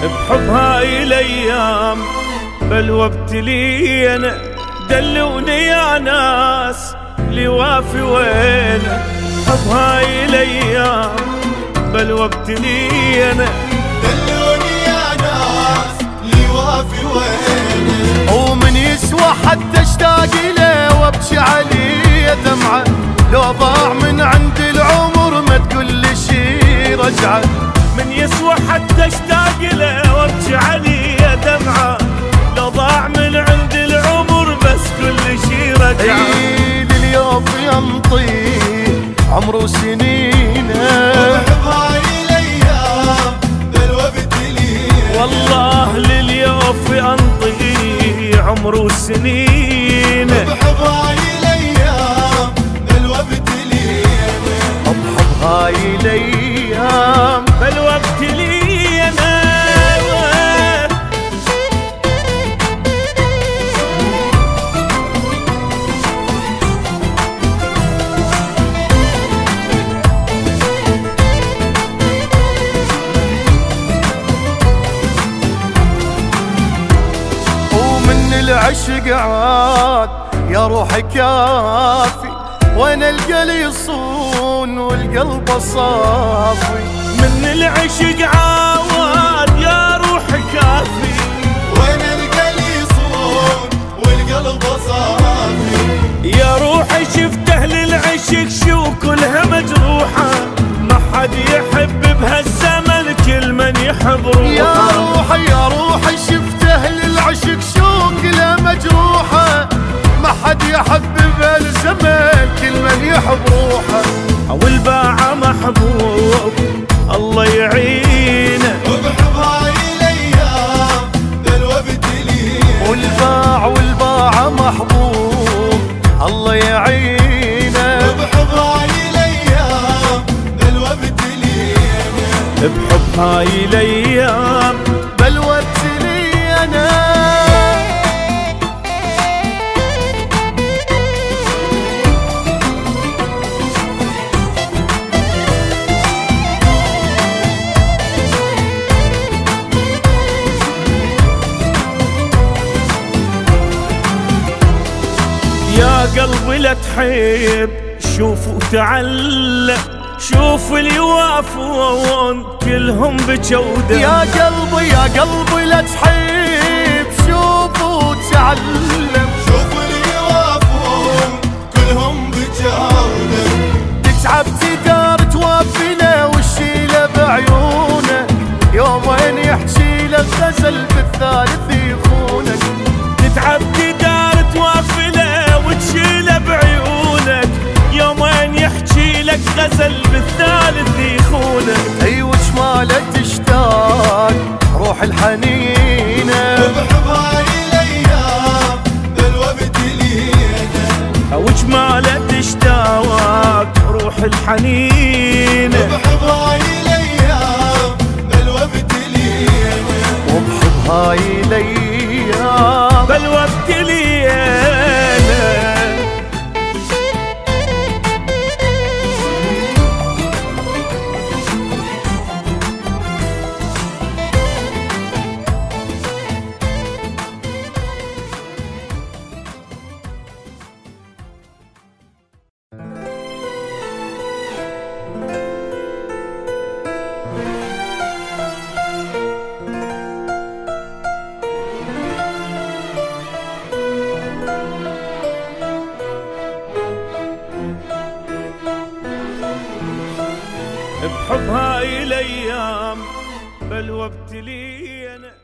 بحب هاي الايام بلوى ابتلينا، دلوني يا ناس لوافي وينه. بحب هاي الايام بلوى ابتلينا، دلوني يا ناس لوافي وينه. ومن يسوى حتى اشتاق له وابكي عليه دمعه، لو ضاع من عند العمر ما تقول لي شي رجعه. من يسوى حتى اشتاق له وابكي عليه دمعه، لو ضاع من عند العمر بس كل شي رجعه. لليوم ينطي عمره سنينه، وبحب هاي الايام بلوى ابتلينا. والله لليوم ينطي عمره سنينه. وبحب هاي الايام بلوى ابتلينا. بحب هاي الايام بلوى ابتلينا. العشق عاد يا روحي كافي، وانا القلي يصون والقلب صافي. من العشق عاد يا روحي كافي، وانا القلي يصون والقلب صافي. يا روحي شفت اهل العشق شو كلها مجروحه، ما حد يحب بهالزمن كل من يحب روحه. يا روحي شفت اهل العشق شو كلها مجروحه، ما حد يحب بهالزمن كل من يحب روحه. والباعة محبوب الله يعينه. وبحب هاي الايام بلوى ابتلينا. والباعة محبوب الله يعينه. وبحب هاي الايام بلوى ابتلينا. بحب هاي الايام بلوى ابتلينا. يا قلبي لا تحب شوف وتعلم، شوف اللي يوافون كلهم بجودة. يا قلبي لا تحب شوف وتعلم، شوف اللي يوافون كلهم بجودة. تتعب تدار توفي له والشيله بعيونه، يومين يحكي لك غزل بالثالث يخونك. تتعب تدار توفي له وتشيله بعيونك، يومين يحكي لك غزل بالثالث يخونك. اي وجماله تشتاق روح الحنينه. وبحب هاي الايام بلوى ابتلينا. وجماله تشتاق روح الحنين. وبحب هاي الايام بلوى ابتلينا. وبحب هاي الايام بلوى ابتلينا. بحب هاي الايام بلوى ابتلينا.